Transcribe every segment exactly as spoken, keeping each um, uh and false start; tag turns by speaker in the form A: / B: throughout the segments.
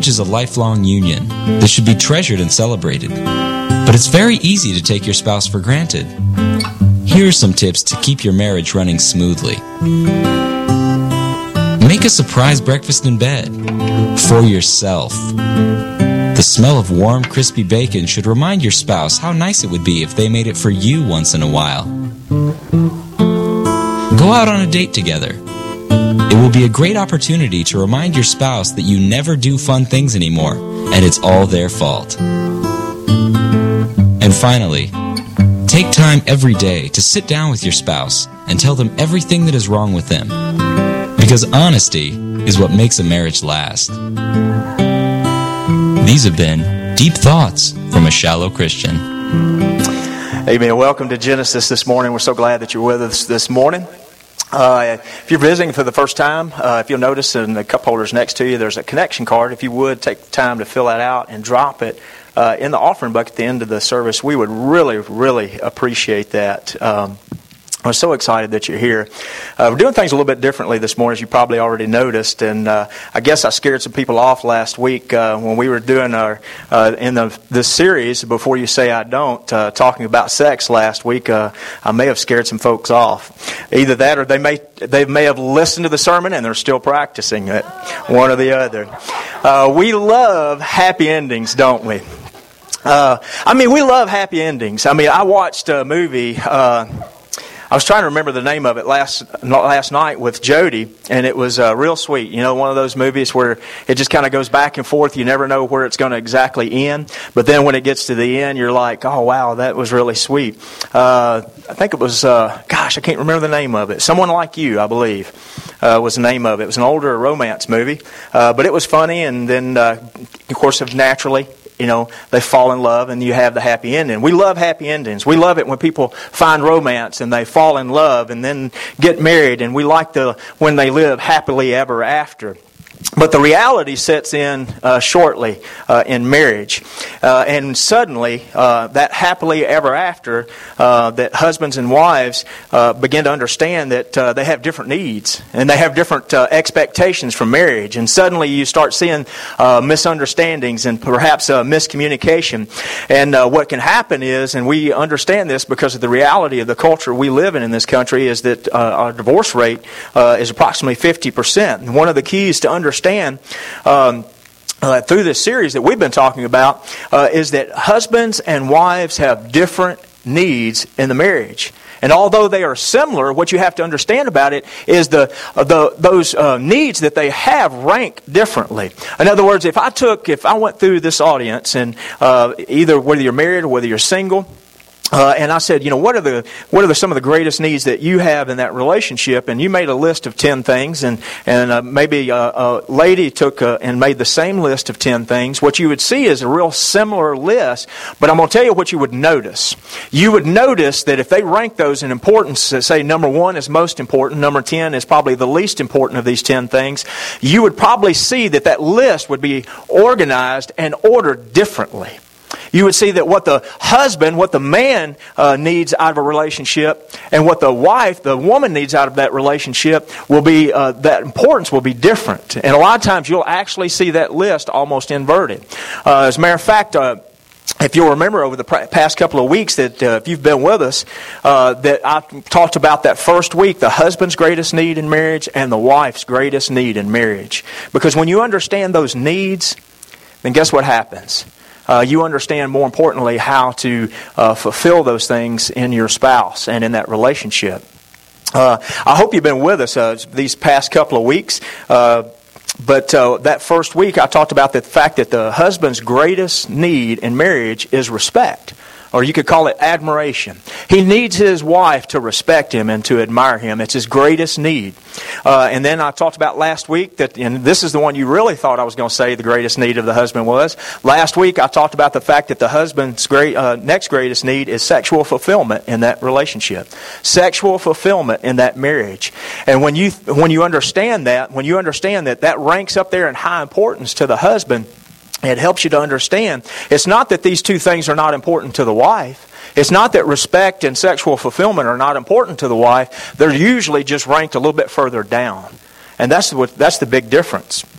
A: Marriage is a lifelong union that should be treasured and celebrated. But it's very easy to take your spouse for granted. Here are some tips to keep your marriage running smoothly. Make a surprise breakfast in bed for yourself. The smell of warm, crispy bacon should remind your spouse how nice it would be if they made it for you once in a while. Go out on a date together. It will be a great opportunity to remind your spouse that you never do fun things anymore, and it's all their fault. And finally, take time every day to sit down with your spouse and tell them everything that is wrong with them. Because honesty is what makes a marriage last. These have been Deep Thoughts from a Shallow Christian.
B: Amen. Welcome to Genesis this morning. We're so glad that you're with us this morning. Uh, if you're visiting for the first time, uh, if you'll notice in the cup holders next to you, there's a connection card. If you would, take the time to fill that out and drop it uh, in the offering bucket at the end of the service. We would really, really appreciate that. Um, I'm so excited that you're here. Uh, we're doing things a little bit differently this morning, as you probably already noticed, and uh, I guess I scared some people off last week uh, when we were doing our uh, in the this series. Before you say I don't, uh, talking about sex last week, uh, I may have scared some folks off. Either that, or they may they may have listened to the sermon and they're still practicing it. One or the other. Uh, we love happy endings, don't we? Uh, I mean, we love happy endings. I mean, I watched a movie. Uh, I was trying to remember the name of it last last night with Jody, and it was uh, real sweet. You know, one of those movies where it just kind of goes back and forth. You never know where it's going to exactly end. But then when it gets to the end, you're like, oh, wow, that was really sweet. Uh, I think it was, uh, gosh, I can't remember the name of it. Someone Like You, I believe, uh, was the name of it. It was an older romance movie, uh, but it was funny. And then, uh, of course, naturally, you know, they fall in love and you have the happy ending. We love happy endings. We love it when people find romance and they fall in love and then get married, and we like the when they live happily ever after. But the reality sets in uh, shortly uh, in marriage. Uh, and suddenly, uh, that happily ever after, uh, that husbands and wives uh, begin to understand that uh, they have different needs and they have different uh, expectations from marriage. And suddenly you start seeing uh, misunderstandings and perhaps uh, miscommunication. And uh, what can happen is, and we understand this because of the reality of the culture we live in in this country, is that uh, our divorce rate uh, is approximately fifty percent. And one of the keys to understanding Understand um, uh, through this series that we've been talking about uh, is that husbands and wives have different needs in the marriage. And although they are similar, what you have to understand about it is the uh, the those uh, needs that they have rank differently. In other words, if I took, if I went through this audience and uh, either whether you're married or whether you're single, Uh, and I said, you know, what are the what are the, some of the greatest needs that you have in that relationship? And you made a list of ten things, and and uh, maybe a, a lady took a, and made the same list of ten things. What you would see is a real similar list. But I'm going to tell you what you would notice. You would notice that if they rank those in importance, say number one is most important, number ten is probably the least important of these ten things, you would probably see that that list would be organized and ordered differently. You would see that what the husband, what the man uh, needs out of a relationship, and what the wife, the woman needs out of that relationship, will be uh, that importance will be different. And a lot of times you'll actually see that list almost inverted. Uh, as a matter of fact, uh, if you'll remember over the past couple of weeks that uh, if you've been with us, uh, that I talked about that first week, the husband's greatest need in marriage and the wife's greatest need in marriage. Because when you understand those needs, then guess what happens? Uh, you understand, more importantly, how to uh, fulfill those things in your spouse and in that relationship. Uh, I hope you've been with us uh, these past couple of weeks. Uh, but uh, that first week, I talked about the fact that the husband's greatest need in marriage is respect. Or you could call it admiration. He needs his wife to respect him and to admire him. It's his greatest need. Uh, and then I talked about last week that, and this is the one you really thought I was going to say the greatest need of the husband was. Last week I talked about the fact that the husband's great, uh, next greatest need is sexual fulfillment in that relationship. Sexual fulfillment in that marriage. And when you when you understand that, when you understand that that ranks up there in high importance to the husband, it helps you to understand it's not that these two things are not important to the wife. It's not that respect and sexual fulfillment are not important to the wife. They're usually just ranked a little bit further down. And that's what that's the big difference.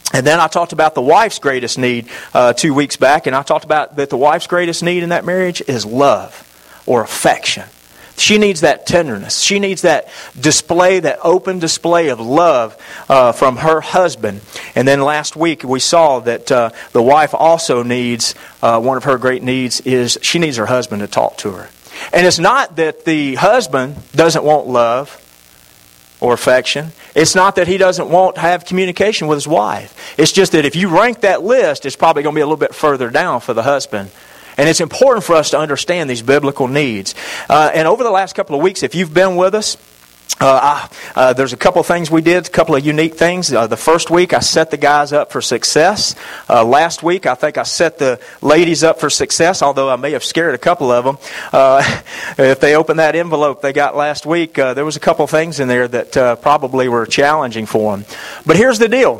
B: And then I talked about the wife's greatest need uh, two weeks back, and I talked about that the wife's greatest need in that marriage is love or affection. She needs that tenderness. She needs that display, that open display of love uh, from her husband. And then last week we saw that uh, the wife also needs, uh, one of her great needs is she needs her husband to talk to her. And it's not that the husband doesn't want love or affection. It's not that he doesn't want to have communication with his wife. It's just that if you rank that list, it's probably going to be a little bit further down for the husband. And it's important for us to understand these biblical needs. Uh, and over the last couple of weeks, if you've been with us, Uh, I, uh, there's a couple of things we did, a couple of unique things. Uh, the first week, I set the guys up for success. Uh, last week, I think I set the ladies up for success, although I may have scared a couple of them. Uh, if they opened that envelope they got last week, uh, there was a couple of things in there that uh, probably were challenging for them. But here's the deal.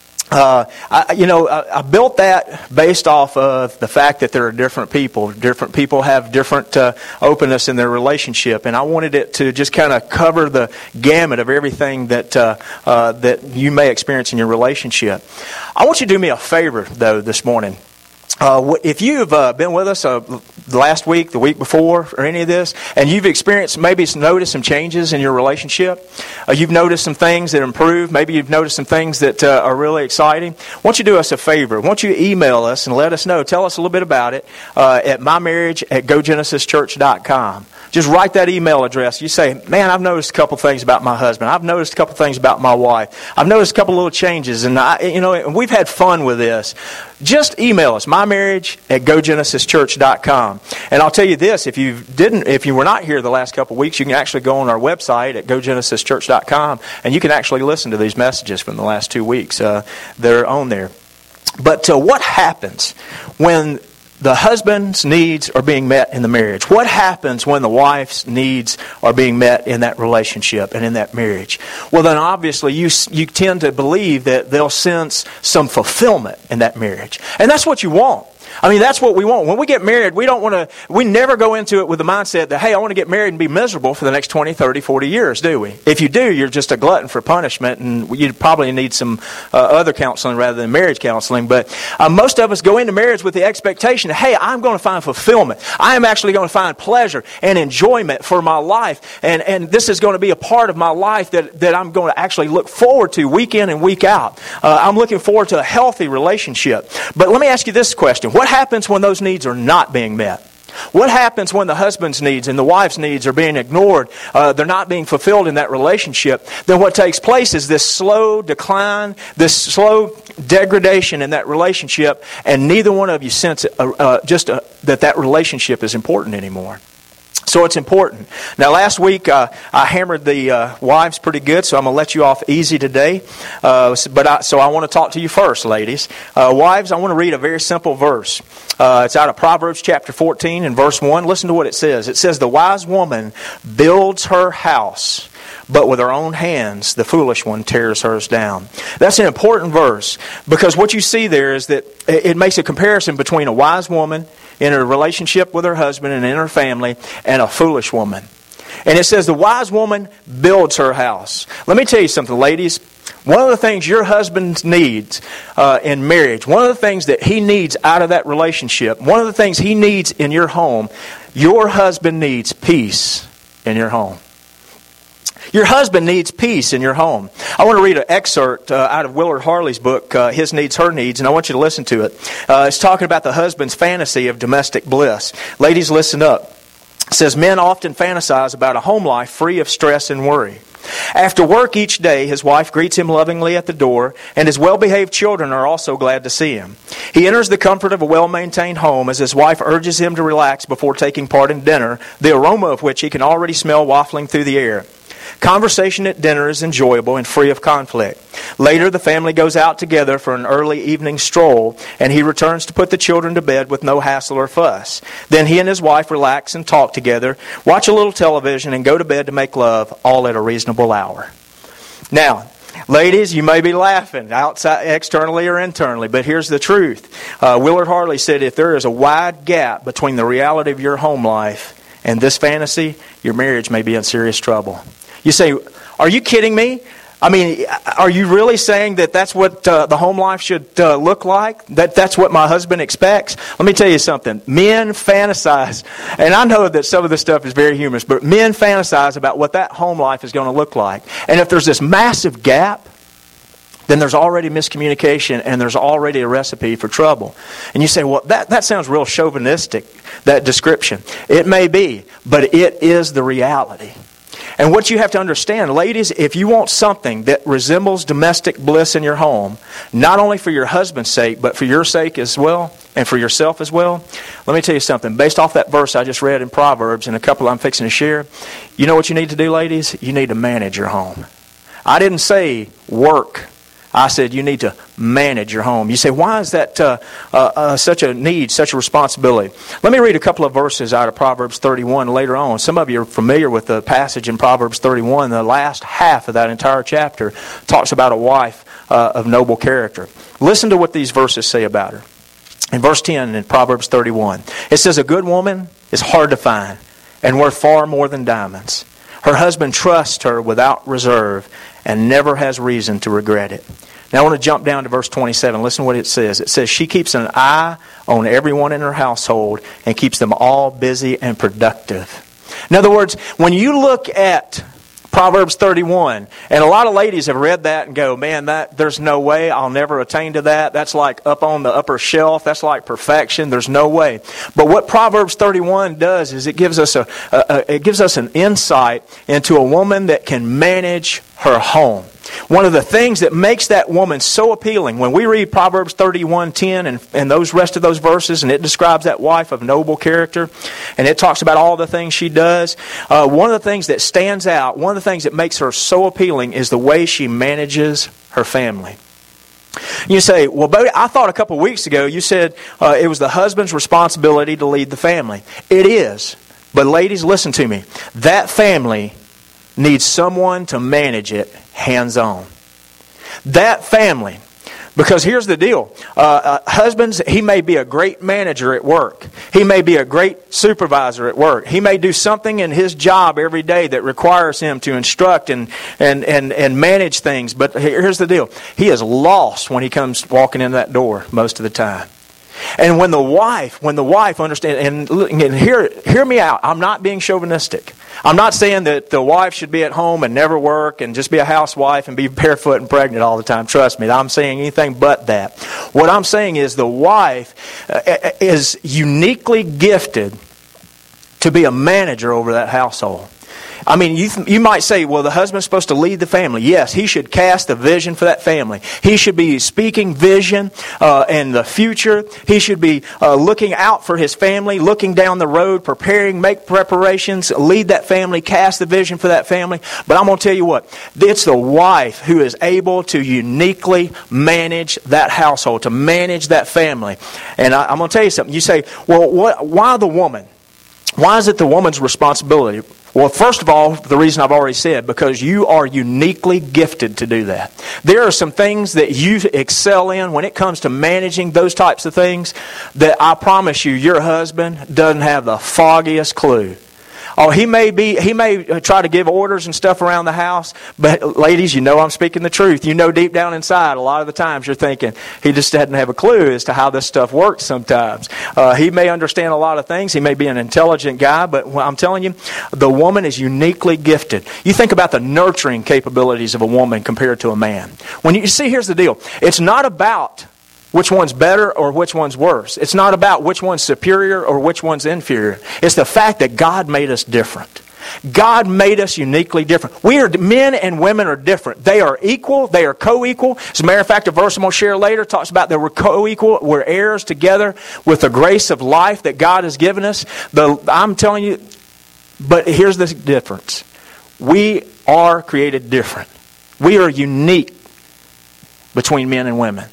B: Uh, I, you know, I, I built that based off of the fact that there are different people. Different people have different uh, openness in their relationship, and I wanted it to just kind of cover the gamut of everything that uh, uh, that you may experience in your relationship. I want you to do me a favor, though, this morning. Uh, if you've uh, been with us uh, last week, the week before, or any of this, and you've experienced, maybe noticed some changes in your relationship, uh, you've noticed some things that improve, maybe you've noticed some things that uh, are really exciting, I want you to do us a favor. I want you to email us and let us know. Tell us a little bit about it uh, at mymarriage at go genesis church dot com. Just write that email address. You say, man, I've noticed a couple things about my husband. I've noticed a couple things about my wife. I've noticed a couple little changes, and I, you know, we've had fun with this. Just email us, mymarriage at go genesis church dot com. And I'll tell you this: if you didn't, if you were not here the last couple of weeks, you can actually go on our website at go genesis church dot com, and you can actually listen to these messages from the last two weeks. Uh, they're on there. But uh, what happens when the husband's needs are being met in the marriage? What happens when the wife's needs are being met in that relationship and in that marriage? Well, then obviously you you tend to believe that they'll sense some fulfillment in that marriage. And that's what you want. I mean, that's what we want. When we get married, we don't want to, we never go into it with the mindset that, hey, I want to get married and be miserable for the next twenty, thirty, forty years, do we? If you do, you're just a glutton for punishment, and you probably need some uh, other counseling rather than marriage counseling. But uh, most of us go into marriage with the expectation that, hey, I'm going to find fulfillment. I am actually going to find pleasure and enjoyment for my life. And, and this is going to be a part of my life that, that I'm going to actually look forward to week in and week out. Uh, I'm looking forward to a healthy relationship. But let me ask you this question. What happens when those needs are not being met? What happens when the husband's needs and the wife's needs are being ignored? Uh, they're not being fulfilled in that relationship. Then what takes place is this slow decline, this slow degradation in that relationship, and neither one of you sense uh, uh, just uh, that that relationship is important anymore. So it's important. Now, last week uh, I hammered the uh, wives pretty good, so I'm going to let you off easy today. Uh, but I, so I want to talk to you first, ladies. Uh, wives, I want to read a very simple verse. Uh, it's out of Proverbs chapter fourteen and verse one. Listen to what it says. It says, "The wise woman builds her house, but with her own hands the foolish one tears hers down." That's an important verse, because what you see there is that it makes a comparison between a wise woman in her relationship with her husband and in her family, and a foolish woman. And it says the wise woman builds her house. Let me tell you something, ladies. One of the things your husband needs uh, in marriage, one of the things that he needs out of that relationship, one of the things he needs in your home, your husband needs peace in your home. Your husband needs peace in your home. I want to read an excerpt uh, out of Willard Harley's book, uh, His Needs, Her Needs, and I want you to listen to it. Uh, it's talking about the husband's fantasy of domestic bliss. Ladies, listen up. It says, "Men often fantasize about a home life free of stress and worry. After work each day, his wife greets him lovingly at the door, and his well-behaved children are also glad to see him. He enters the comfort of a well-maintained home as his wife urges him to relax before taking part in dinner, the aroma of which he can already smell wafting through the air. Conversation at dinner is enjoyable and free of conflict. Later, the family goes out together for an early evening stroll, and he returns to put the children to bed with no hassle or fuss. Then he and his wife relax and talk together, watch a little television, and go to bed to make love, all at a reasonable hour." Now, ladies, you may be laughing outside, externally or internally, but here's the truth. Uh, Willard Harley said, if there is a wide gap between the reality of your home life and this fantasy, your marriage may be in serious trouble. You say, "Are you kidding me? I mean, are you really saying that that's what uh, the home life should uh, look like? That that's what my husband expects? Let me tell you something. Men fantasize, and I know that some of this stuff is very humorous, but men fantasize about what that home life is going to look like. And if there's this massive gap, then there's already miscommunication and there's already a recipe for trouble. And you say, well, that, that sounds real chauvinistic, that description. It may be, but it is the reality. And what you have to understand, ladies, if you want something that resembles domestic bliss in your home, not only for your husband's sake, but for your sake as well, and for yourself as well, let me tell you something. Based off that verse I just read in Proverbs and a couple I'm fixing to share, you know what you need to do, ladies? You need to manage your home. I didn't say work. I said you need to manage your home. You say, why is that uh, uh, uh, such a need, such a responsibility? Let me read a couple of verses out of Proverbs thirty-one later on. Some of you are familiar with the passage in Proverbs thirty-one. The last half of that entire chapter talks about a wife uh, of noble character. Listen to what these verses say about her. In verse ten in Proverbs thirty-one, it says, a good woman is hard to find and worth far more than diamonds. Her husband trusts her without reserve and never has reason to regret it. Now I want to jump down to verse twenty-seven. Listen to what it says. It says, she keeps an eye on everyone in her household and keeps them all busy and productive. In other words, when you look at Proverbs thirty-one, and a lot of ladies have read that and go, man, that there's no way I'll never attain to that. That's like up on the upper shelf. That's like perfection. There's no way. But what Proverbs thirty-one does is it gives us a, a, a it gives us an insight into a woman that can manage her home. One of the things that makes that woman so appealing, when we read Proverbs thirty-one ten and, and those rest of those verses, and it describes that wife of noble character, and it talks about all the things she does, uh, one of the things that stands out, one of the things that makes her so appealing is the way she manages her family. You say, well, Bodie, I thought a couple of weeks ago you said uh, it was the husband's responsibility to lead the family. It is. But ladies, listen to me. That family needs someone to manage it hands-on. That family, because here's the deal. Uh, uh, husbands, he may be a great manager at work. He may be a great supervisor at work. He may do something in his job every day that requires him to instruct and, and, and, and manage things. But here's the deal. He is lost when he comes walking in that door most of the time. And when the wife, when the wife understands, and, and hear, hear me out, I'm not being chauvinistic. I'm not saying that the wife should be at home and never work and just be a housewife and be barefoot and pregnant all the time. Trust me, I'm saying anything but that. What I'm saying is the wife is uniquely gifted to be a manager over that household. I mean, you you might say, well, the husband's supposed to lead the family. Yes, he should cast the vision for that family. He should be speaking vision uh, and the future. He should be uh, looking out for his family, looking down the road, preparing, make preparations, lead that family, cast the vision for that family. But I'm going to tell you what, it's the wife who is able to uniquely manage that household, to manage that family. And I, I'm going to tell you something. You say, well, what, why the woman? Why is it the woman's responsibility? Well, first of all, the reason I've already said, because you are uniquely gifted to do that. There are some things that you excel in when it comes to managing those types of things that I promise you, your husband doesn't have the foggiest clue. Oh, he may be, he may try to give orders and stuff around the house, but ladies, you know I'm speaking the truth. You know deep down inside, a lot of the times you're thinking, he just doesn't have a clue as to how this stuff works sometimes. Uh, he may understand a lot of things. He may be an intelligent guy, but I'm telling you, the woman is uniquely gifted. You think about the nurturing capabilities of a woman compared to a man. When you see, here's the deal. It's not about which one's better or which one's worse. It's not about which one's superior or which one's inferior. It's the fact that God made us different. God made us uniquely different. We are, men and women are different. They are equal. They are co-equal. As a matter of fact, a verse I'm going to share later talks about that we're co-equal. We're heirs together with the grace of life that God has given us. The, I'm telling you, but here's the difference. We are created different. We are unique between men and women.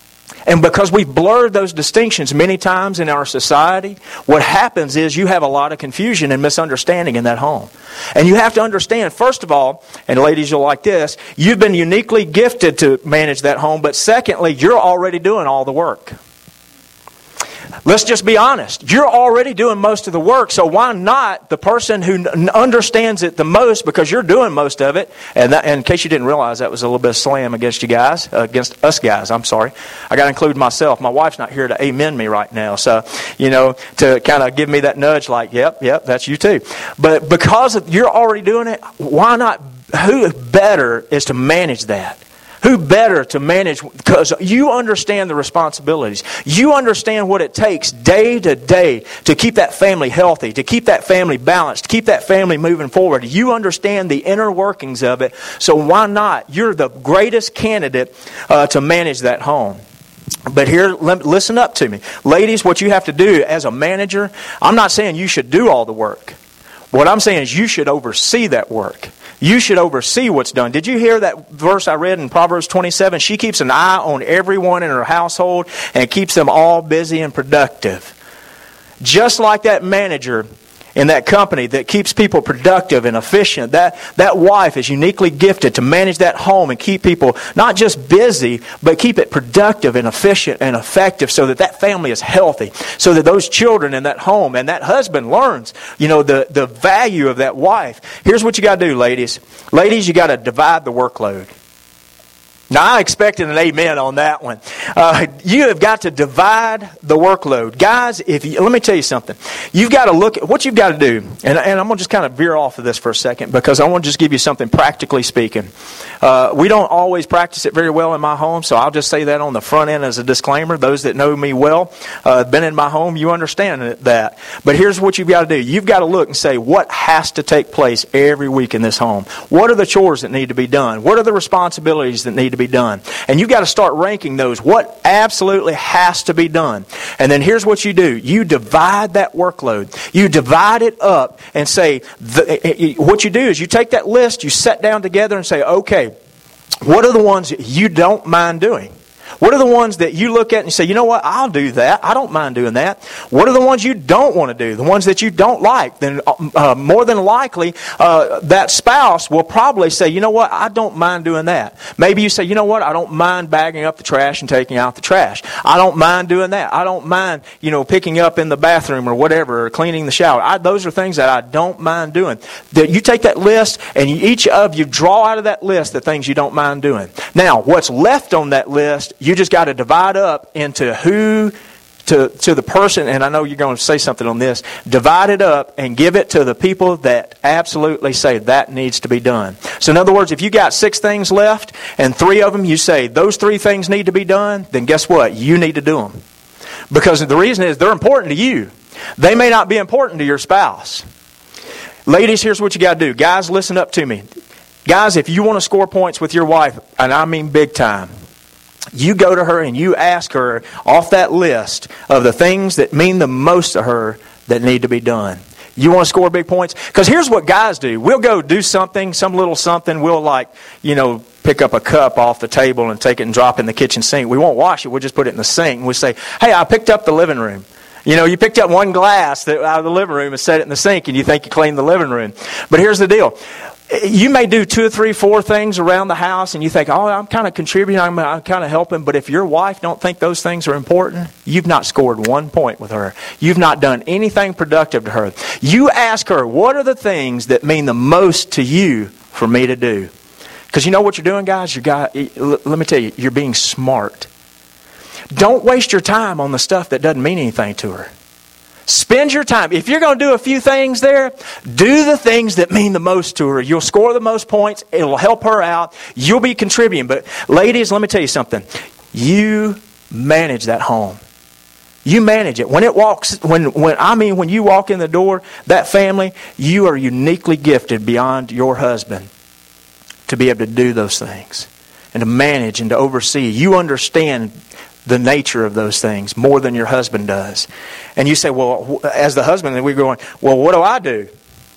B: And because we've blurred those distinctions many times in our society, what happens is you have a lot of confusion and misunderstanding in that home. And you have to understand, first of all, and ladies, you'll like this, you've been uniquely gifted to manage that home, but secondly, you're already doing all the work. Let's just be honest. You're already doing most of the work, so why not the person who n- understands it the most, because you're doing most of it. And, that, and in case you didn't realize, that was a little bit of slam against you guys, uh, against us guys, I'm sorry. I got to include myself. My wife's not here to amen me right now, so, you know, to kind of give me that nudge like, yep, yep, that's you too. But because of, you're already doing it, why not, who better is to manage that? Who better to manage, because you understand the responsibilities. You understand what it takes day to day to keep that family healthy, to keep that family balanced, to keep that family moving forward. You understand the inner workings of it, so why not? You're the greatest candidate uh, to manage that home. But here, listen up to me. Ladies, what you have to do as a manager, I'm not saying you should do all the work. What I'm saying is you should oversee that work. You should oversee what's done. Did you hear that verse I read in Proverbs twenty-seven? She keeps an eye on everyone in her household and keeps them all busy and productive. Just like that manager in that company that keeps people productive and efficient, that, that wife is uniquely gifted to manage that home and keep people not just busy, but keep it productive and efficient and effective so that that family is healthy, so that those children in that home and that husband learns, you know, the, the value of that wife. Here's what you got to do, ladies. Ladies, you got to divide the workload. Now, I expected an amen on that one. Uh, you have got to divide the workload. Guys, if you, let me tell you something. You've got to look at what you've got to do. And, and I'm going to just kind of veer off of this for a second because I want to just give you something practically speaking. Uh, we don't always practice it very well in my home, so I'll just say that on the front end as a disclaimer. Those that know me well, uh, been in my home, you understand that. But here's what you've got to do. You've got to look and say, what has to take place every week in this home? What are the chores that need to be done? What are the responsibilities that need to be done? And you've got to start ranking those. What absolutely has to be done? And then here's what you do. You divide that workload. You divide it up and say, the, what you do is you take that list, you sit down together and say, okay, what are the ones you don't mind doing? What are the ones that you look at and you say, you know what, I'll do that. I don't mind doing that. What are the ones you don't want to do? The ones that you don't like? Then uh, more than likely, uh, that spouse will probably say, you know what, I don't mind doing that. Maybe you say, you know what, I don't mind bagging up the trash and taking out the trash. I don't mind doing that. I don't mind, you know, picking up in the bathroom or whatever, or cleaning the shower. I, those are things that I don't mind doing. That you take that list and you, each of you draw out of that list the things you don't mind doing. Now, what's left on that list, you just got to divide up into who, to, to the person, and I know you're going to say something on this, divide it up and give it to the people that absolutely say that needs to be done. So in other words, if you got six things left and three of them you say those three things need to be done, then guess what? You need to do them. Because the reason is they're important to you. They may not be important to your spouse. Ladies, here's what you got to do. Guys, listen up to me. Guys, if you want to score points with your wife, and I mean big time, you go to her and you ask her off that list of the things that mean the most to her that need to be done. You want to score big points? Because here's what guys do. We'll go do something, some little something. We'll like, you know, pick up a cup off the table and take it and drop it in the kitchen sink. We won't wash it. We'll just put it in the sink. And we'll say, hey, I picked up the living room. You know, you picked up one glass that out of the living room and set it in the sink and you think you cleaned the living room. But here's the deal. You may do two or three, four things around the house and you think, oh, I'm kind of contributing, I'm, I'm kind of helping. But if your wife don't think those things are important, you've not scored one point with her. You've not done anything productive to her. You ask her, what are the things that mean the most to you for me to do? Because you know what you're doing, guys? You got, let me tell you, you're being smart. Don't waste your time on the stuff that doesn't mean anything to her. Spend your time. If you're going to do a few things there, do the things that mean the most to her. You'll score the most points. It'll help her out. You'll be contributing. But ladies, let me tell you something. You manage that home. You manage it. When it walks, when, when I mean when you walk in the door, that family, you are uniquely gifted beyond your husband to be able to do those things and to manage and to oversee. You understand the nature of those things more than your husband does. And you say, well, as the husband, we're going, well, what do I do?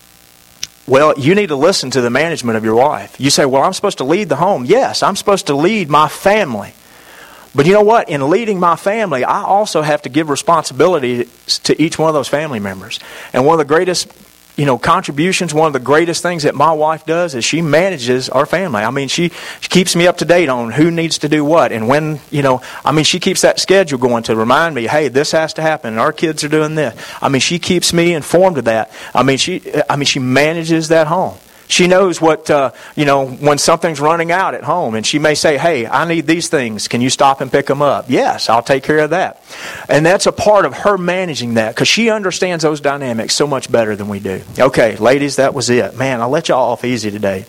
B: Well, you need to listen to the management of your wife. You say, well, I'm supposed to lead the home. Yes, I'm supposed to lead my family. But you know what? In leading my family, I also have to give responsibility to each one of those family members. And one of the greatest you know, contributions, one of the greatest things that my wife does is she manages our family. I mean, she, she keeps me up to date on who needs to do what and when, you know, I mean, she keeps that schedule going to remind me, hey, this has to happen and our kids are doing this. I mean, she keeps me informed of that. I mean, she, I mean, she manages that home. She knows what, uh, you know, when something's running out at home, and she may say, hey, I need these things. Can you stop and pick them up? Yes, I'll take care of that. And that's a part of her managing that because she understands those dynamics so much better than we do. Okay, ladies, that was it. Man, I'll let y'all off easy today.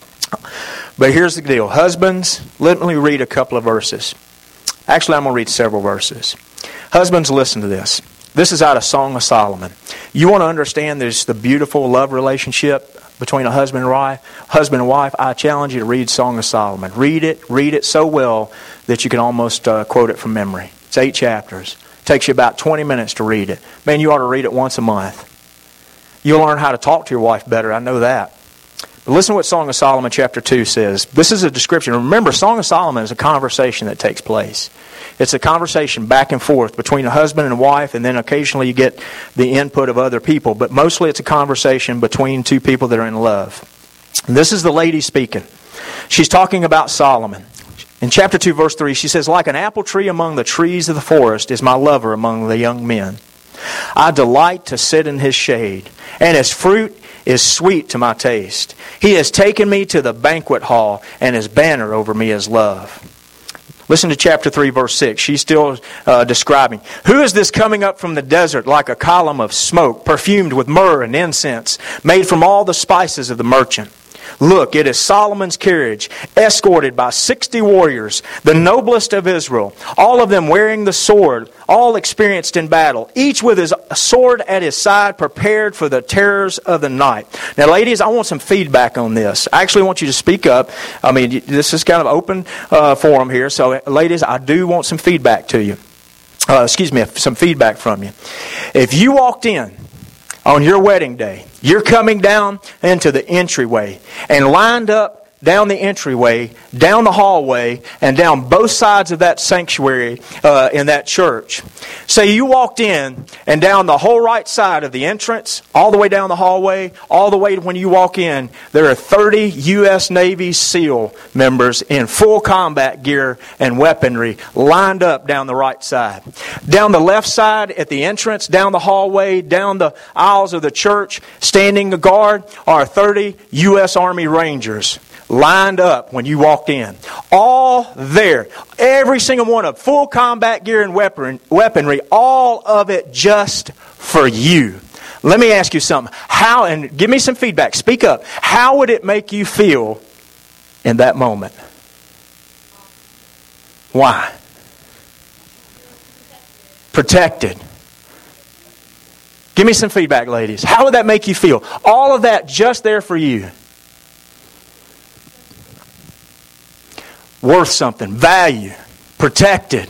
B: But here's the deal. Husbands, let me read a couple of verses. Actually, I'm going to read several verses. Husbands, listen to this. This is out of Song of Solomon. You want to understand there's the beautiful love relationship between a husband and wife, husband and wife, I challenge you to read Song of Solomon. Read it, read it so well that you can almost uh, quote it from memory. It's eight chapters. It takes you about twenty minutes to read it. Man, you ought to read it once a month. You'll learn how to talk to your wife better, I know that. But listen to what Song of Solomon chapter two says. This is a description. Remember, Song of Solomon is a conversation that takes place. It's a conversation back and forth between a husband and a wife, and then occasionally you get the input of other people. But mostly it's a conversation between two people that are in love. And this is the lady speaking. She's talking about Solomon. In chapter two, verse three, she says, like an apple tree among the trees of the forest is my lover among the young men. I delight to sit in his shade, and his fruit is sweet to my taste. He has taken me to the banquet hall, and his banner over me is love. Listen to chapter three, verse six. She's still uh, describing. Who is this coming up from the desert like a column of smoke, perfumed with myrrh and incense, made from all the spices of the merchant? Look, it is Solomon's carriage, escorted by sixty warriors, the noblest of Israel, all of them wearing the sword, all experienced in battle, each with his sword at his side, prepared for the terrors of the night. Now, ladies, I want some feedback on this. I actually want you to speak up. I mean, this is kind of open uh, forum here. So, ladies, I do want some feedback to you. Uh, excuse me, some feedback from you. If you walked in on your wedding day, you're coming down into the entryway and lined up down the entryway, down the hallway, and down both sides of that sanctuary uh, in that church. Say you walked in and down the whole right side of the entrance, all the way down the hallway, all the way to when you walk in, there are thirty U S Navy SEAL members in full combat gear and weaponry lined up down the right side. Down the left side at the entrance, down the hallway, down the aisles of the church, standing a guard are thirty U S Army Rangers lined up when you walked in. All there. Every single one of full combat gear and weapon, weaponry, all of it just for you. Let me ask you something. How, and give me some feedback. Speak up. How would it make you feel in that moment? Why? Protected. Give me some feedback, ladies. How would that make you feel? All of that just there for you. Worth something, value, protected.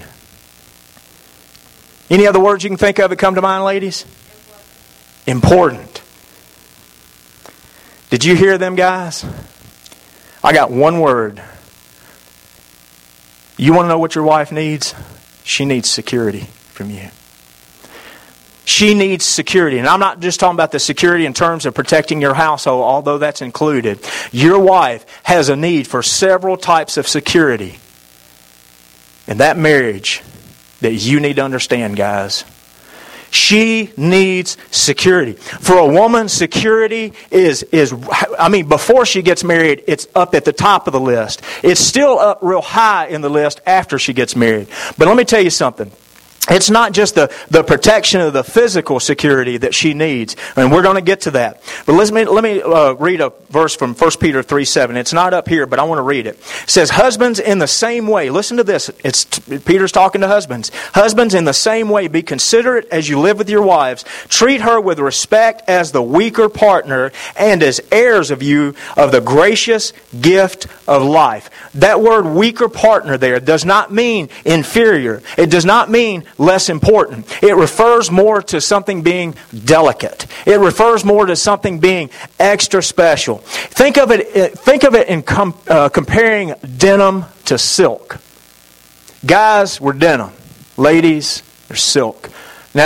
B: Any other words you can think of that come to mind, ladies? Important. Important. Did you hear them, guys? I got one word. You want to know what your wife needs? She needs security from you. She needs security. And I'm not just talking about the security in terms of protecting your household, although that's included. Your wife has a need for several types of security in that marriage that you need to understand, guys. She needs security. For a woman, security is, is, I mean, before she gets married, it's up at the top of the list. It's still up real high in the list after she gets married. But let me tell you something. It's not just the, the protection of the physical security that she needs. And we're going to get to that. But let me, let me uh, read a verse from First Peter three seven. It's not up here, but I want to read it. It says, husbands in the same way. Listen to this. It's Peter's talking to husbands. Husbands in the same way, be considerate as you live with your wives. Treat her with respect as the weaker partner and as heirs of you of the gracious gift of life. That word weaker partner there does not mean inferior. It does not mean less important. It refers more to something being delicate. It refers more to something being extra special. Think of it, think of it in com, uh, comparing denim to silk. Guys, we're denim. Ladies, they're silk. Now,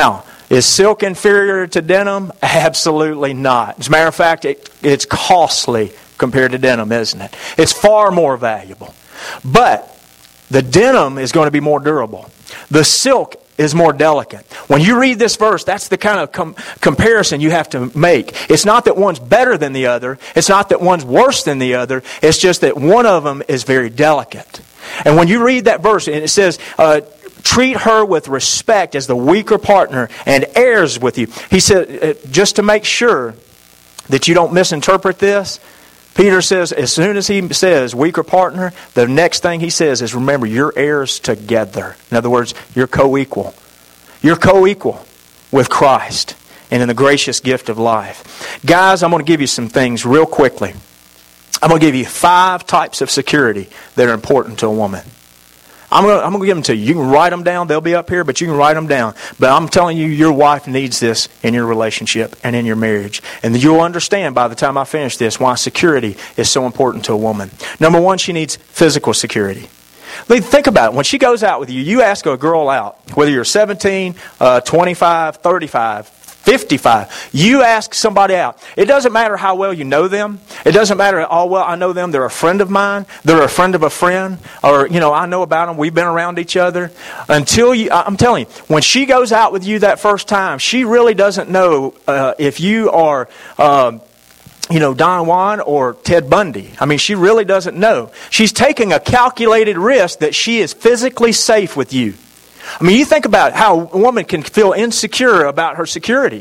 B: Is silk inferior to denim? Absolutely not. As a matter of fact, it, it's costly compared to denim, isn't it? It's far more valuable. But the denim is going to be more durable. The silk is more delicate. When you read this verse, that's the kind of com- comparison you have to make. It's not that one's better than the other. It's not that one's worse than the other. It's just that one of them is very delicate. And when you read that verse, and it says, uh, treat her with respect as the weaker partner and heirs with you. He said, uh, just to make sure that you don't misinterpret this, Peter says, as soon as he says weaker partner, the next thing he says is, remember, you're heirs together. In other words, you're co-equal. You're co-equal with Christ and in the gracious gift of life. Guys, I'm going to give you some things real quickly. I'm going to give you five types of security that are important to a woman. I'm going, to, I'm going to give them to you. You can write them down. They'll be up here, but you can write them down. But I'm telling you, your wife needs this in your relationship and in your marriage. And you'll understand by the time I finish this why security is so important to a woman. Number one, she needs physical security. Think about it. When she goes out with you, you ask a girl out, whether you're seventeen, uh, twenty-five, thirty-five, fifty-five. You ask somebody out. It doesn't matter how well you know them. It doesn't matter, oh, well, I know them. They're a friend of mine. They're a friend of a friend. Or, you know, I know about them. We've been around each other. Until you, I'm telling you, when she goes out with you that first time, she really doesn't know uh, if you are... Uh, you know, Don Juan or Ted Bundy. I mean, she really doesn't know. She's taking a calculated risk that she is physically safe with you. I mean, you think about how a woman can feel insecure about her security.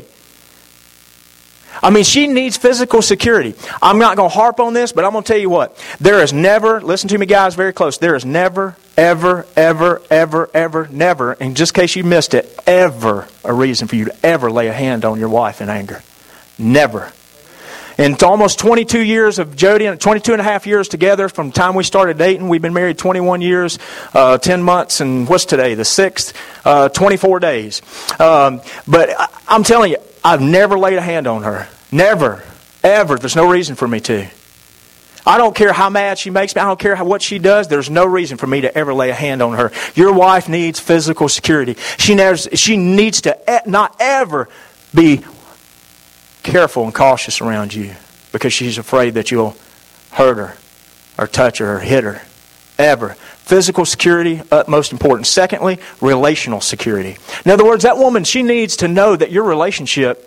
B: I mean, she needs physical security. I'm not going to harp on this, but I'm going to tell you what. There is never, listen to me guys very close, there is never, ever, ever, ever, ever, never, and just in case you missed it, ever a reason for you to ever lay a hand on your wife in anger. Never. In almost twenty-two years of Jody, and twenty-two and a half years together from the time we started dating, we've been married twenty-one years, uh, ten months, and what's today? The sixth, uh, twenty-four days. Um, but I, I'm telling you, I've never laid a hand on her. Never. Ever. There's no reason for me to. I don't care how mad she makes me. I don't care how, what she does. There's no reason for me to ever lay a hand on her. Your wife needs physical security. She needs, she needs to e- not ever be careful and cautious around you because she's afraid that you'll hurt her or touch her or hit her. Ever. Physical security, utmost important. Secondly, relational security. In other words, that woman, she needs to know that your relationship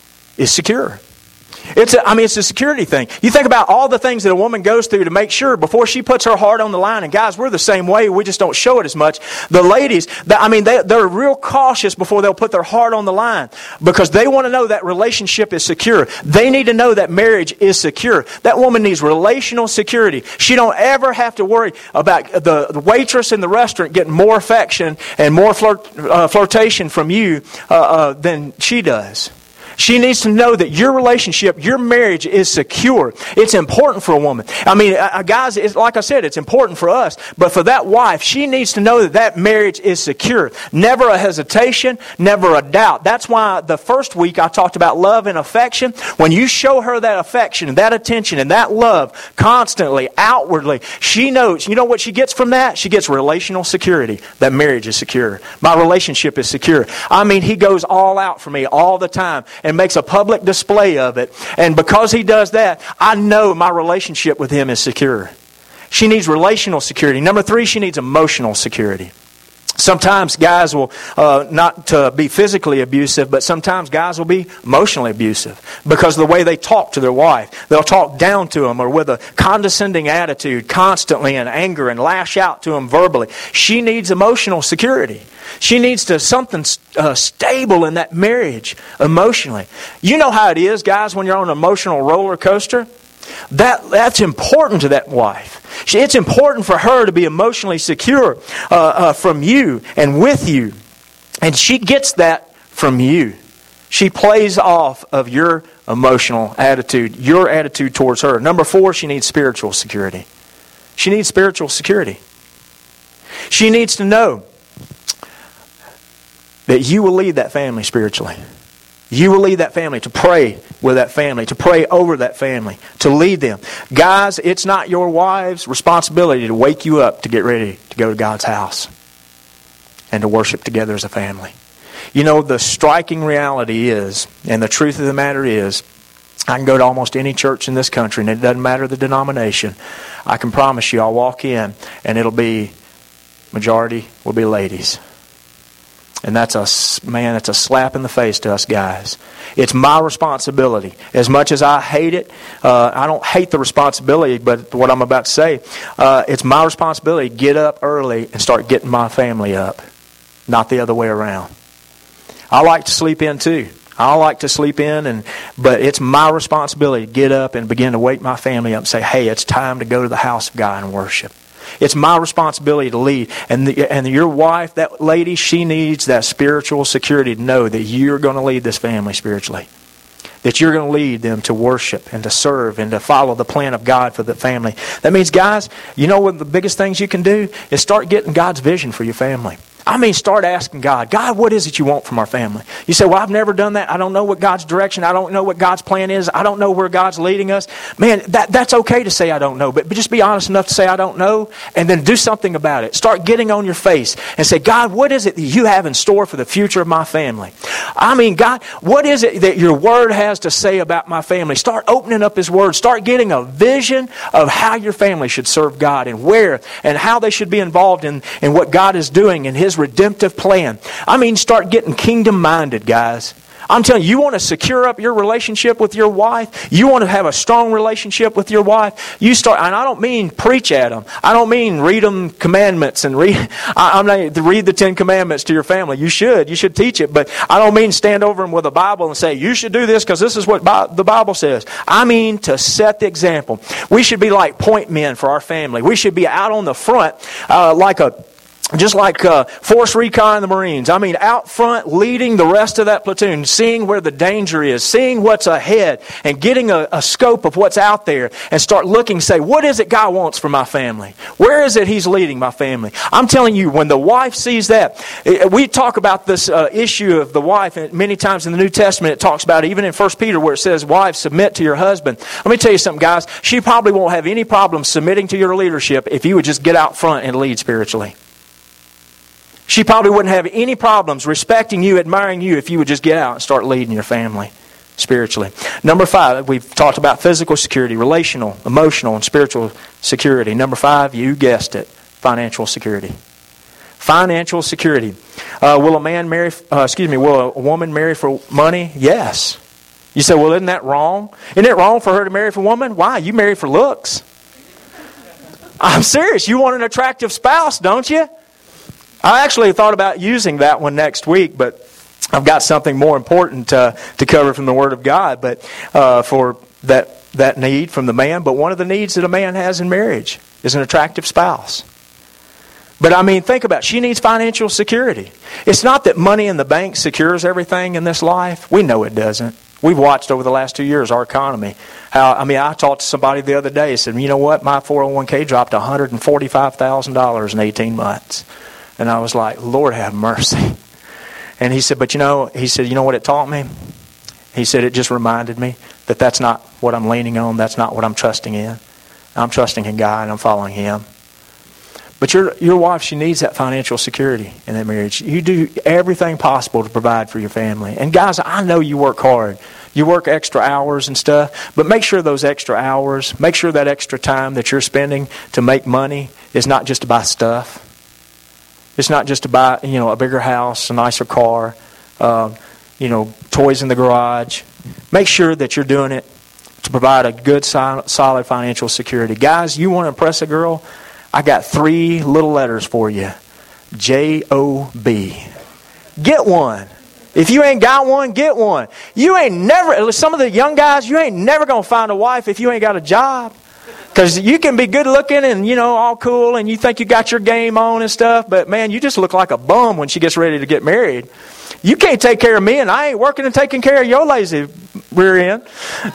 B: is secure. It's a, I mean, it's a security thing. You think about all the things that a woman goes through to make sure before she puts her heart on the line. And guys, we're the same way. We just don't show it as much. The ladies, I mean, they, they're real cautious before they'll put their heart on the line because they want to know that relationship is secure. They need to know that marriage is secure. That woman needs relational security. She don't ever have to worry about the, the waitress in the restaurant getting more affection and more flirt, uh, flirtation from you uh, uh, than she does. She needs to know that your relationship, your marriage is secure. It's important for a woman. I mean, uh, guys, it's, like I said, it's important for us. But for that wife, she needs to know that that marriage is secure. Never a hesitation, never a doubt. That's why the first week I talked about love and affection. When you show her that affection, that attention, and that love constantly, outwardly, she knows, you know what she gets from that? She gets relational security. That marriage is secure. My relationship is secure. I mean, he goes all out for me all the time and makes a public display of it. And because he does that, I know my relationship with him is secure. She needs relational security. Number three, she needs emotional security. Sometimes guys will, uh, not to be physically abusive, but sometimes guys will be emotionally abusive because of the way they talk to their wife. They'll talk down to them or with a condescending attitude constantly in anger and lash out to them verbally. She needs emotional security. She needs to something uh, stable in that marriage emotionally. You know how it is, guys, when you're on an emotional roller coaster. That that's important to that wife. She, it's important for her to be emotionally secure uh, uh, from you and with you. And she gets that from you. She plays off of your emotional attitude, your attitude towards her. Number four, she needs spiritual security. She needs spiritual security. She needs to know that you will lead that family spiritually. You will lead that family, to pray with that family, to pray over that family, to lead them. Guys, it's not your wife's responsibility to wake you up to get ready to go to God's house and to worship together as a family. You know, the striking reality is, and the truth of the matter is, I can go to almost any church in this country, and it doesn't matter the denomination. I can promise you, I'll walk in, and it'll be, majority will be ladies. And that's a, man, it's a slap in the face to us guys. It's my responsibility. As much as I hate it, uh, I don't hate the responsibility, but what I'm about to say, uh, it's my responsibility to get up early and start getting my family up, not the other way around. I like to sleep in too. I like to sleep in, and but it's my responsibility to get up and begin to wake my family up and say, hey, it's time to go to the house of God and worship. It's my responsibility to lead. And the, and your wife, that lady, she needs that spiritual security to know that you're going to lead this family spiritually. That you're going to lead them to worship and to serve and to follow the plan of God for the family. That means, guys, you know what the biggest things you can do is start getting God's vision for your family. I mean, start asking God, God, what is it you want from our family? You say, well, I've never done that. I don't know what God's direction. I don't know what God's plan is. I don't know where God's leading us. Man, that, that's okay to say I don't know, but just be honest enough to say I don't know, and then do something about it. Start getting on your face and say, God, what is it that you have in store for the future of my family? I mean, God, what is it that your Word has to say about my family? Start opening up His Word. Start getting a vision of how your family should serve God and where and how they should be involved in, in what God is doing in His redemptive plan. I mean, start getting kingdom-minded, guys. I'm telling you, you want to secure up your relationship with your wife? You want to have a strong relationship with your wife? You start, and I don't mean preach at them. I don't mean read them commandments and read, I, I'm not, read the Ten Commandments to your family. You should. You should teach it. But I don't mean stand over them with a Bible and say, you should do this because this is what Bi- the Bible says. I mean to set the example. We should be like point men for our family. We should be out on the front uh, like a Just like uh, Force Recon and the Marines. I mean, out front, leading the rest of that platoon, seeing where the danger is, seeing what's ahead, and getting a, a scope of what's out there, and start looking, say, what is it God wants for my family? Where is it He's leading my family? I'm telling you, when the wife sees that, we talk about this uh, issue of the wife, and many times in the New Testament it talks about it, even in First Peter where it says, wives, submit to your husband. Let me tell you something, guys. She probably won't have any problem submitting to your leadership if you would just get out front and lead spiritually. She probably wouldn't have any problems respecting you, admiring you, if you would just get out and start leading your family spiritually. Number five, we've talked about physical security, relational, emotional, and spiritual security. Number five, you guessed it, financial security. Financial security. Uh, will a man marry, uh, excuse me, will a woman marry for money? Yes. You say, well, isn't that wrong? Isn't it wrong for her to marry for a woman? Why? You marry for looks. I'm serious. You want an attractive spouse, don't you? I actually thought about using that one next week, but I've got something more important uh, to cover from the Word of God, but uh, for that that need from the man. But one of the needs that a man has in marriage is an attractive spouse. But I mean, think about it. She needs financial security. It's not that money in the bank secures everything in this life. We know it doesn't. We've watched over the last two years our economy. How I mean, I talked to somebody the other day and said, you know what, my four oh one k dropped one hundred forty-five thousand dollars in eighteen months. And I was like, Lord have mercy. And he said, but you know, he said, you know what it taught me? He said, it just reminded me that that's not what I'm leaning on. That's not what I'm trusting in. I'm trusting in God and I'm following Him. But your your wife, she needs that financial security in that marriage. You do everything possible to provide for your family. And guys, I know you work hard. You work extra hours and stuff. But make sure those extra hours, make sure that extra time that you're spending to make money is not just to buy stuff. It's not just to buy, you know, a bigger house, a nicer car, uh, you know, toys in the garage. Make sure that you're doing it to provide a good, solid financial security. Guys, you want to impress a girl? I got three little letters for you. J O B. Get one. If you ain't got one, get one. You ain't never, some of the young guys, you ain't never going to find a wife if you ain't got a job. Because you can be good looking and, you know, all cool and you think you got your game on and stuff. But, man, you just look like a bum when she gets ready to get married. You can't take care of me and I ain't working and taking care of your lazy rear end.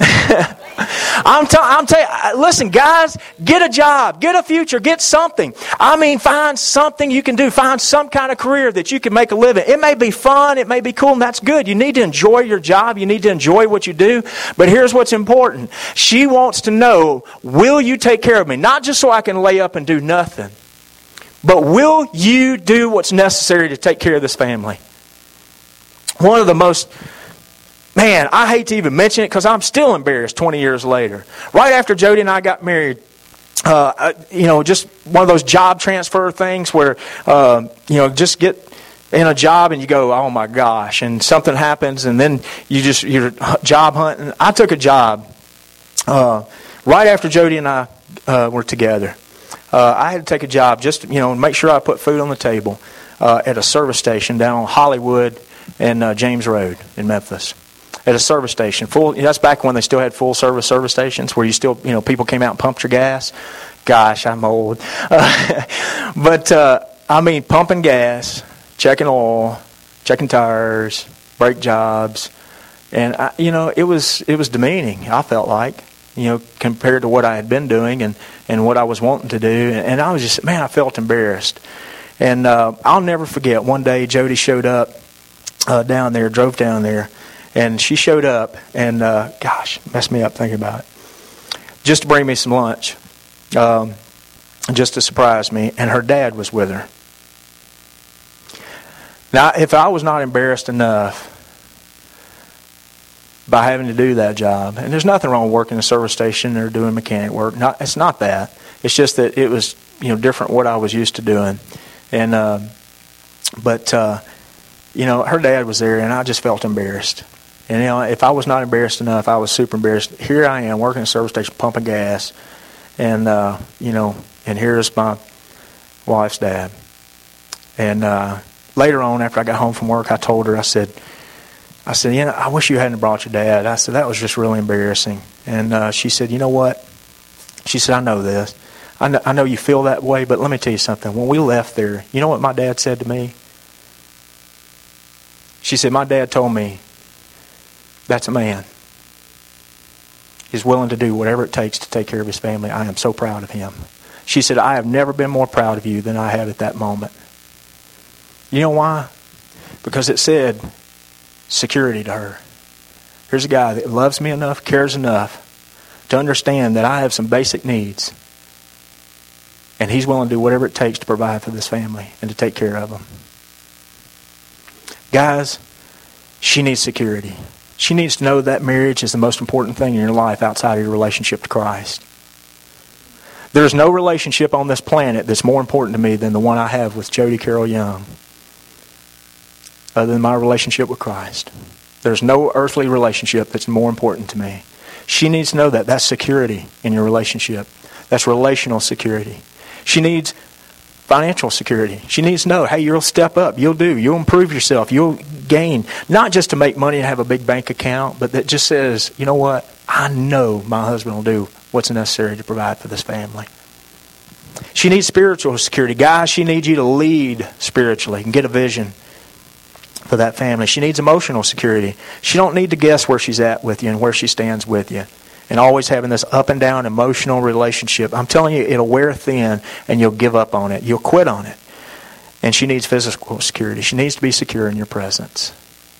B: I'm telling I'm tell you, listen, guys, get a job, get a future, get something. I mean, find something you can do. Find some kind of career that you can make a living. It may be fun, it may be cool, and that's good. You need to enjoy your job. You need to enjoy what you do. But here's what's important. She wants to know, will you take care of me? Not just so I can lay up and do nothing, but will you do what's necessary to take care of this family? one of the most, man, I hate to even mention it because I'm still embarrassed twenty years later. Right after Jody and I got married, uh, you know, just one of those job transfer things where, uh, you know, just get in a job and you go, oh my gosh, and something happens and then you just, you're job hunting. I took a job uh, right after Jody and I uh, were together. Uh, I had to take a job just, you know, make sure I put food on the table uh, at a service station down on Hollywood and uh, James Road in Memphis. At a service station. Full. That's back when they still had full service service stations where you still, you know, people came out and pumped your gas. Gosh, I'm old. Uh, but, uh, I mean, pumping gas, checking oil, checking tires, brake jobs. And, I, you know, it was it was demeaning, I felt like, you know, compared to what I had been doing and, and what I was wanting to do. And, and I was just, man, I felt embarrassed. And uh, I'll never forget, one day Jody showed up uh, down there, drove down there, and she showed up and, uh, gosh, messed me up thinking about it, just to bring me some lunch, um, just to surprise me, and her dad was with her. Now, if I was not embarrassed enough by having to do that job, and there's nothing wrong with working a service station or doing mechanic work, not, it's not that. It's just that it was, you know, different what I was used to doing. And, uh, but, uh, you know, her dad was there, and I just felt embarrassed. And, you know, if I was not embarrassed enough, I was super embarrassed. Here I am working at a service station, pumping gas. And, uh, you know, and here's my wife's dad. And uh, later on, after I got home from work, I told her, I said, I said, you know, I wish you hadn't brought your dad. I said, that was just really embarrassing. And uh, she said, you know what? She said, I know this. I know, I know you feel that way, but let me tell you something. When we left there, you know what my dad said to me? She said, my dad told me, that's a man. He's willing to do whatever it takes to take care of his family. I am so proud of him. She said, I have never been more proud of you than I have at that moment. You know why? Because it said security to her. Here's a guy that loves me enough, cares enough to understand that I have some basic needs. And he's willing to do whatever it takes to provide for this family and to take care of them. Guys, she needs security. She needs to know that marriage is the most important thing in your life outside of your relationship to Christ. There's no relationship on this planet that's more important to me than the one I have with Jody Carroll Young, other than my relationship with Christ. There's no earthly relationship that's more important to me. She needs to know that. That's security in your relationship. That's relational security. She needs financial security. She needs to know, hey, you'll step up. You'll do. You'll improve yourself. You'll gain. Not just to make money and have a big bank account, but that just says, you know what? I know my husband will do what's necessary to provide for this family. She needs spiritual security. Guys, she needs you to lead spiritually and get a vision for that family. She needs emotional security. She don't need to guess where she's at with you and where she stands with you. And always having this up and down emotional relationship. I'm telling you, it'll wear thin and you'll give up on it. You'll quit on it. And she needs physical security. She needs to be secure in your presence.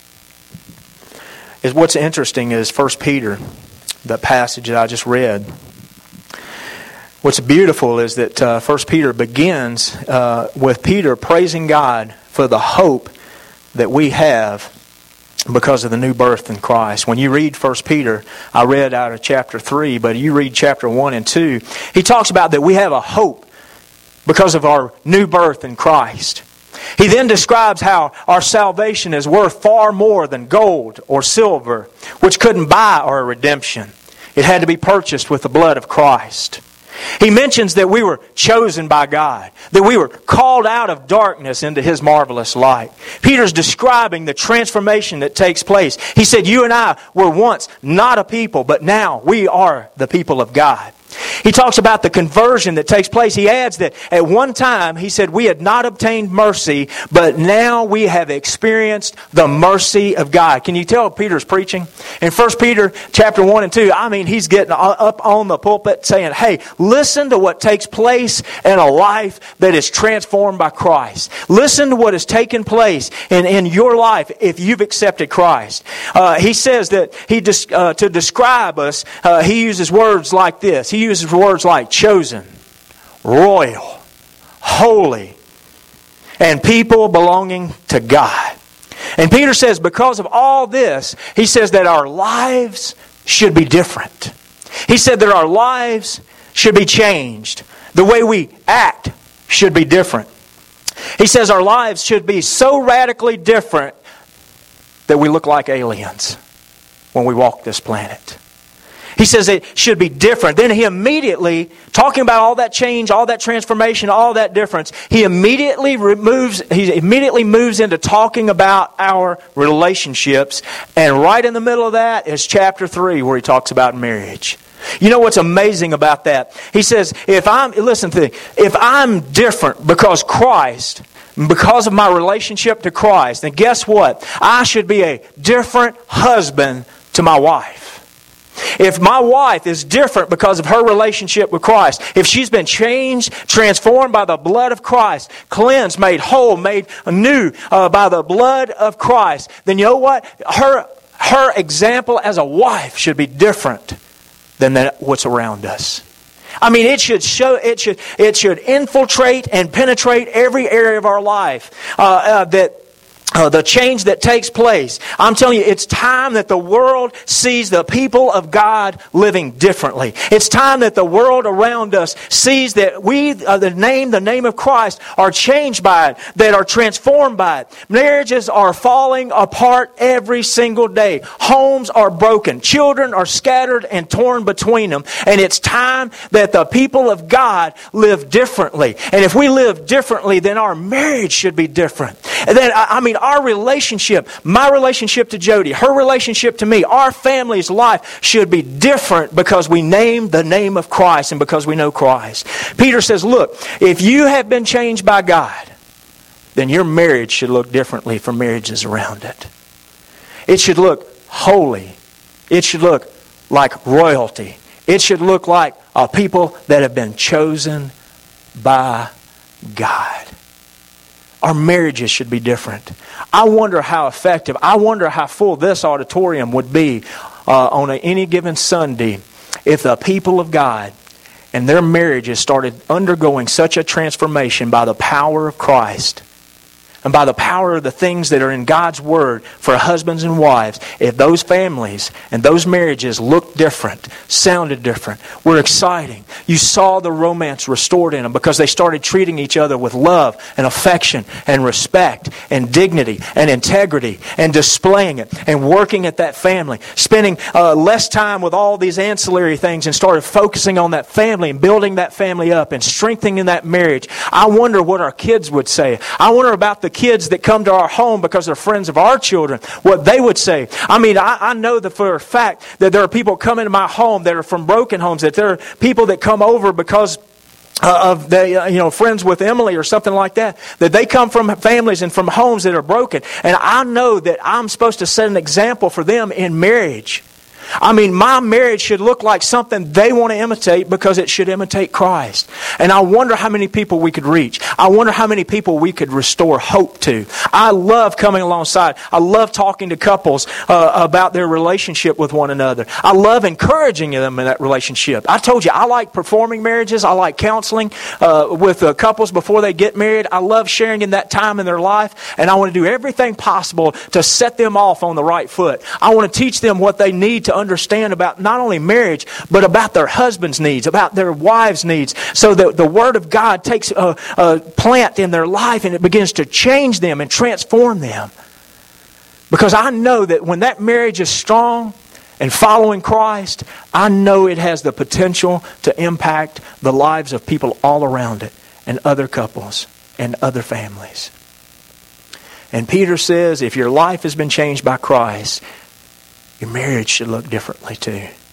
B: Is what's interesting is First Peter, the passage that I just read. What's beautiful is that uh, First Peter begins uh, with Peter praising God for the hope that we have because of the new birth in Christ. When you read First Peter, I read out of chapter three, but you read chapter one and two, he talks about that we have a hope because of our new birth in Christ. He then describes how our salvation is worth far more than gold or silver, which couldn't buy our redemption. It had to be purchased with the blood of Christ. He mentions that we were chosen by God, that we were called out of darkness into His marvelous light. Peter's describing the transformation that takes place. He said, you and I were once not a people, but now we are the people of God. He talks about the conversion that takes place. He adds that at one time, he said, we had not obtained mercy, but now we have experienced the mercy of God. Can you tell Peter's preaching? In First Peter chapter one and two, I mean, he's getting up on the pulpit saying, hey, listen to what takes place in a life that is transformed by Christ. Listen to what has taken place in, in your life if you've accepted Christ. Uh, he says that he uh, to describe us, uh, he uses words like this. He uses words like chosen, royal, holy, and people belonging to God. And Peter says because of all this, he says that our lives should be different. He said that our lives should be changed. The way we act should be different. He says our lives should be so radically different that we look like aliens when we walk this planet. He says it should be different. Then he immediately, talking about all that change, all that transformation, all that difference, he immediately removes, he immediately moves into talking about our relationships. And right in the middle of that is chapter three, where he talks about marriage. You know what's amazing about that? He says, if I'm, listen to me, if I'm different because Christ, because of my relationship to Christ, then guess what? I should be a different husband to my wife. If my wife is different because of her relationship with Christ, if she's been changed, transformed by the blood of Christ, cleansed, made whole, made new uh, by the blood of Christ, then you know what? Her, her example as a wife should be different than that, what's around us. I mean, it should show, it should, it should infiltrate and penetrate every area of our life. Uh, uh, that Uh, the change that takes place. I'm telling you, it's time that the world sees the people of God living differently. It's time that the world around us sees that we, uh, the name, the name of Christ, are changed by it, that are transformed by it. Marriages are falling apart every single day. Homes are broken. Children are scattered and torn between them. And it's time that the people of God live differently. And if we live differently, then our marriage should be different. And then, I mean, our relationship, my relationship to Jody, her relationship to me, our family's life should be different because we name the name of Christ and because we know Christ. Peter says, look, if you have been changed by God, then your marriage should look differently from marriages around it. It should look holy. It should look like royalty. It should look like a people that have been chosen by God. Our marriages should be different. I wonder how effective, I wonder how full this auditorium would be uh, on a, any given Sunday if the people of God and their marriages started undergoing such a transformation by the power of Christ and by the power of the things that are in God's Word for husbands and wives. If those families and those marriages looked different, sounded different, were exciting, you saw the romance restored in them because they started treating each other with love and affection and respect and dignity and integrity and displaying it and working at that family, spending uh, less time with all these ancillary things and started focusing on that family and building that family up and strengthening that marriage. I wonder what our kids would say. I wonder about the kids that come to our home because they're friends of our children, what they would say. I mean, I, I know that for a fact that there are people coming to my home that are from broken homes, that there are people that come over because Uh, of the, uh, you know, friends with Emily or something like that, that they come from families and from homes that are broken. And I know that I'm supposed to set an example for them in marriage. I mean, my marriage should look like something they want to imitate because it should imitate Christ. And I wonder how many people we could reach. I wonder how many people we could restore hope to. I love coming alongside. I love talking to couples uh, about their relationship with one another. I love encouraging them in that relationship. I told you, I like performing marriages. I like counseling uh, with uh, couples before they get married. I love sharing in that time in their life. And I want to do everything possible to set them off on the right foot. I want to teach them what they need to understand about not only marriage, but about their husband's needs, about their wives' needs, so that the Word of God takes a, a plant in their life and it begins to change them and transform them. Because I know that when that marriage is strong and following Christ, I know it has the potential to impact the lives of people all around it, and other couples and other families. And Peter says, if your life has been changed by Christ, your marriage should look differently too.